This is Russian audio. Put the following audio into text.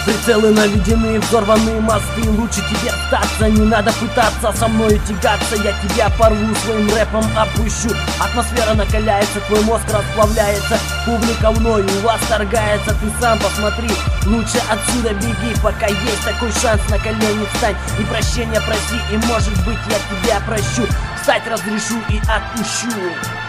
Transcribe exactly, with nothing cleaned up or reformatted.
Прицелы наведены, взорваны мосты. Лучше тебе остаться, не надо пытаться со мной тягаться. Я тебя порву, своим рэпом опущу. Атмосфера накаляется, твой мозг расплавляется. Публика мною восторгается, ты сам посмотри. Лучше отсюда беги, пока есть такой шанс. На колени встань и прощения проси, и может быть я тебя прощу. Встать разрешу и отпущу.